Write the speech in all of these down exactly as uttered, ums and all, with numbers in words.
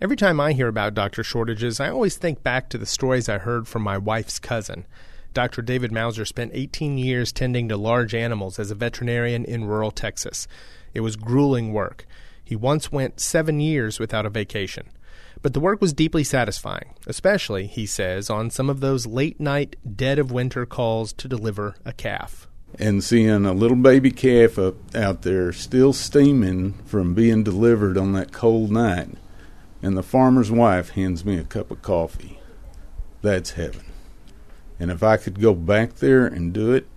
Every time I hear about doctor shortages, I always think back to the stories I heard from my wife's cousin. Doctor David Mauser spent eighteen years tending to large animals as a veterinarian in rural Texas. It was grueling work. He once went seven years without a vacation. But the work was deeply satisfying, especially, he says, on some of those late-night, dead-of-winter calls to deliver a calf. And seeing a little baby calf up out there still steaming from being delivered on that cold night, and the farmer's wife hands me a cup of coffee. That's heaven. And if I could go back there and do it,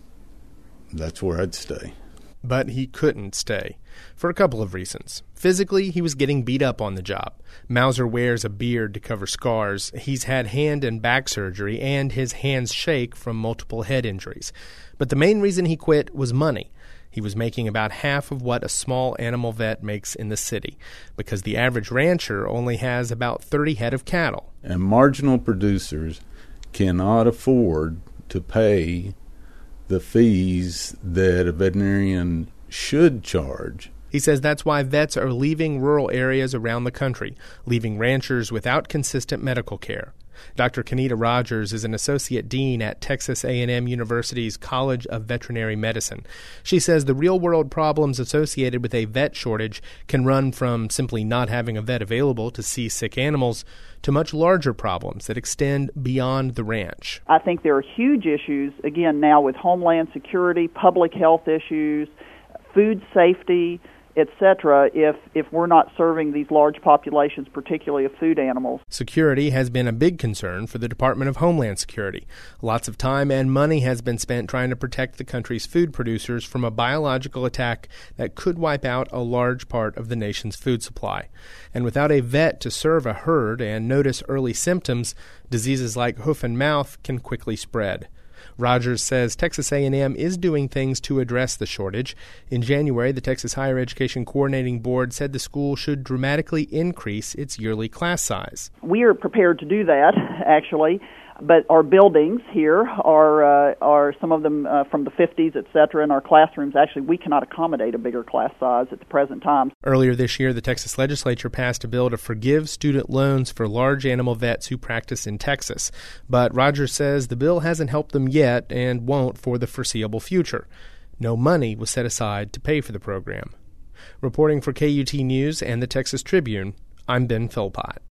that's where I'd stay. But he couldn't stay, for a couple of reasons. Physically, he was getting beat up on the job. Mauser wears a beard to cover scars. He's had hand and back surgery, and his hands shake from multiple head injuries. But the main reason he quit was money. He was making about half of what a small animal vet makes in the city, because the average rancher only has about thirty head of cattle. And marginal producers cannot afford to pay the fees that a veterinarian should charge. He says that's why vets are leaving rural areas around the country, leaving ranchers without consistent medical care. Doctor Kenita Rogers is an associate dean at Texas A and M University's College of Veterinary Medicine. She says the real-world problems associated with a vet shortage can run from simply not having a vet available to see sick animals to much larger problems that extend beyond the ranch. I think there are huge issues, again, now with homeland security, public health issues, food safety, et cetera, if, if we're not serving these large populations, particularly of food animals. Security has been a big concern for the Department of Homeland Security. Lots of time and money has been spent trying to protect the country's food producers from a biological attack that could wipe out a large part of the nation's food supply. And without a vet to serve a herd and notice early symptoms, diseases like hoof and mouth can quickly spread. Rogers says Texas A and M is doing things to address the shortage. In January, the Texas Higher Education Coordinating Board said the school should dramatically increase its yearly class size. We are prepared to do that, actually, but our buildings here are uh, are some of them uh, from the fifties, et cetera, and our classrooms, actually, we cannot accommodate a bigger class size at the present time. Earlier this year, the Texas legislature passed a bill to forgive student loans for large animal vets who practice in Texas. But Rogers says the bill hasn't helped them yet and won't for the foreseeable future. No money was set aside to pay for the program. Reporting for K U T News and the Texas Tribune, I'm Ben Philpott.